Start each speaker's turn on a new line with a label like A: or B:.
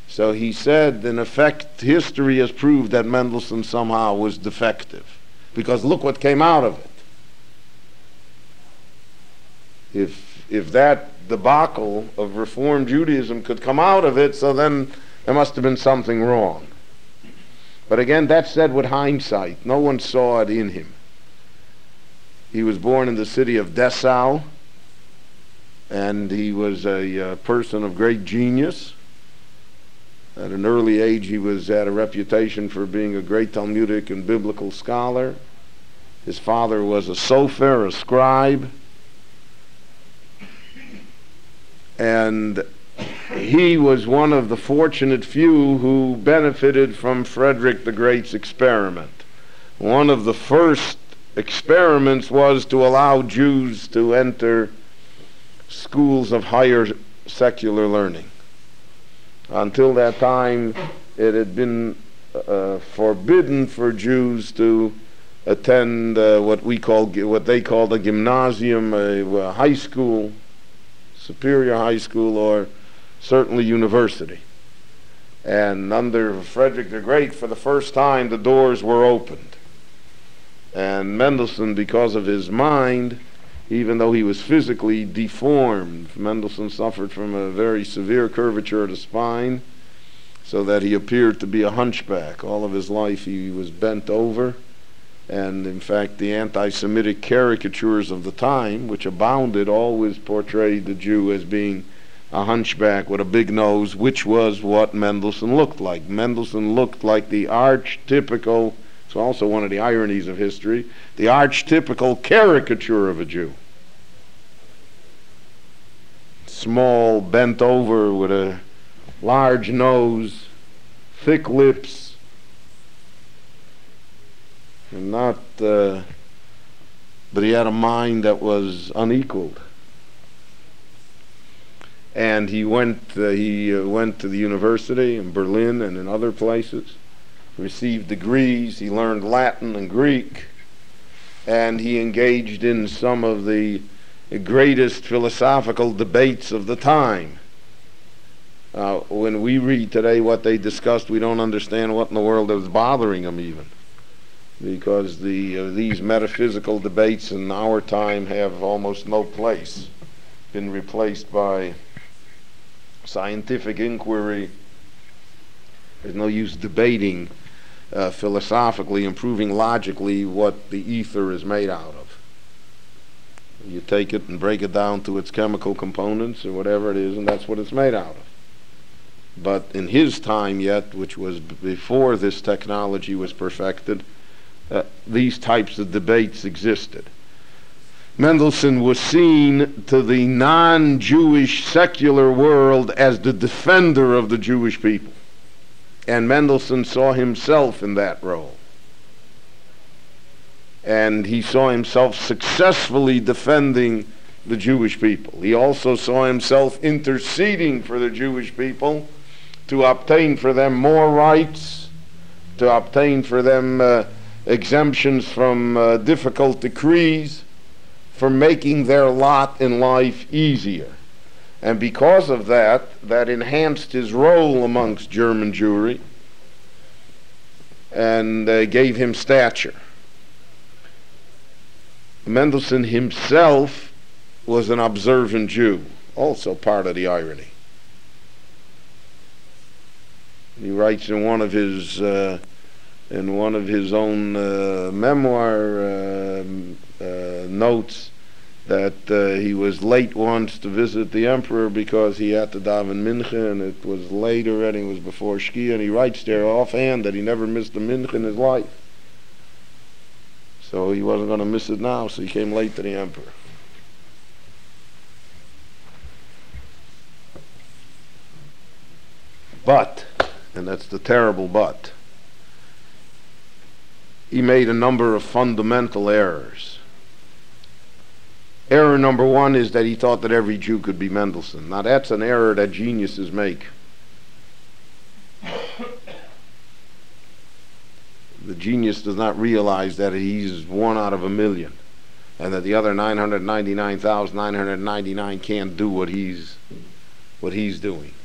A: So he said, in effect, history has proved that Mendelssohn somehow was defective, because look what came out of it. If that debacle of Reform Judaism could come out of it, so then there must have been something wrong. But again, that's said with hindsight. No one saw it in him. He was born in the city of Dessau, and he was a person of great genius. At an early age, he had a reputation for being a great Talmudic and biblical scholar. His father was a sofer, a scribe, and he was one of the fortunate few who benefited from Frederick the Great's experiment. One of the first experiments was to allow Jews to enter schools of higher secular learning. Until that time, it had been forbidden for Jews to attend what they called a gymnasium, a high school, superior high school, or certainly university. And under Frederick the Great, for the first time, the doors were opened. And Mendelssohn, because of his mind, even though he was physically deformed, Mendelssohn suffered from a very severe curvature of the spine, so that he appeared to be a hunchback. All of his life he was bent over, and in fact the anti-Semitic caricatures of the time, which abounded, always portrayed the Jew as being a hunchback with a big nose, which was what Mendelssohn looked like. Mendelssohn looked like the archetypical, it's also one of the ironies of history, the archetypical caricature of a Jew. Small, bent over, with a large nose, thick lips, and but he had a mind that was unequaled. And he went to the university in Berlin and in other places, received degrees, he learned Latin and Greek, and he engaged in some of the greatest philosophical debates of the time. When we read today what they discussed, we don't understand what in the world was bothering them even, because these metaphysical debates in our time have almost no place, been replaced by scientific inquiry. There's no use debating philosophically and proving logically what the ether is made out of. You take it and break it down to its chemical components or whatever it is, and that's what it's made out of. But in his time yet, which was before this technology was perfected, these types of debates existed. Mendelssohn was seen to the non-Jewish secular world as the defender of the Jewish people. And Mendelssohn saw himself in that role. And he saw himself successfully defending the Jewish people. He also saw himself interceding for the Jewish people to obtain for them more rights, to obtain for them exemptions from difficult decrees, for making their lot in life easier. And because of that, that enhanced his role amongst German Jewry and gave him stature. Mendelssohn himself was an observant Jew, also part of the irony. He writes in one of his own memoir notes that he was late once to visit the emperor because he had to daven mincha, and it was late already, it was before Shkia, and he writes there offhand that he never missed a mincha in his life. So he wasn't going to miss it now, so he came late to the emperor. But, and that's the terrible but, he made a number of fundamental errors. Error number one is that he thought that every Jew could be Mendelssohn. Now that's an error that geniuses make. The genius does not realize that he's one out of a million, and that the other 999,999 can't do what he's doing.